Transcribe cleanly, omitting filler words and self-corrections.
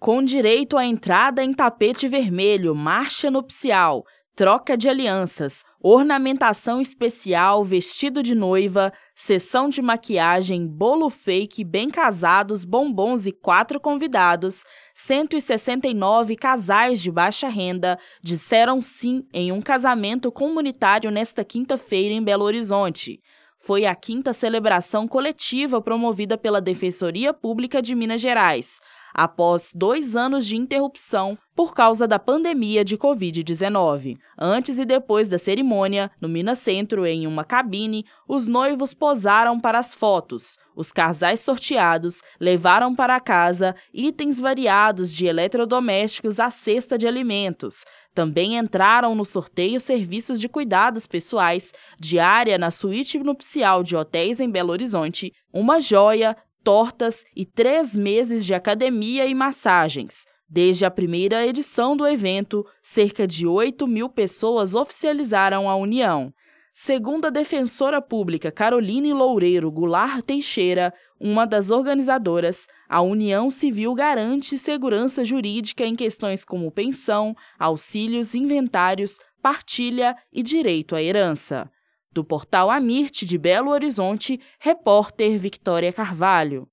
Com direito à entrada em tapete vermelho, marcha nupcial, troca de alianças, ornamentação especial, vestido de noiva, sessão de maquiagem, bolo fake, bem casados, bombons e 4 convidados, 169 casais de baixa renda disseram sim em um casamento comunitário nesta quinta-feira em Belo Horizonte. Foi a 5ª celebração coletiva promovida pela Defensoria Pública de Minas Gerais, após 2 anos de interrupção por causa da pandemia de Covid-19. Antes e depois da cerimônia, no Minas Centro, em uma cabine, os noivos posaram para as fotos. Os casais sorteados levaram para casa itens variados de eletrodomésticos à cesta de alimentos. Também entraram no sorteio serviços de cuidados pessoais, diária na suíte nupcial de hotéis em Belo Horizonte, uma joia, tortas e 3 meses de academia e massagens. Desde a primeira edição do evento, cerca de 8.000 pessoas oficializaram a união. Segundo a defensora pública Caroline Loureiro Goulart Teixeira, uma das organizadoras, a união civil garante segurança jurídica em questões como pensão, auxílios, inventários, partilha e direito à herança. Do portal Amirte de Belo Horizonte, repórter Victória Carvalho.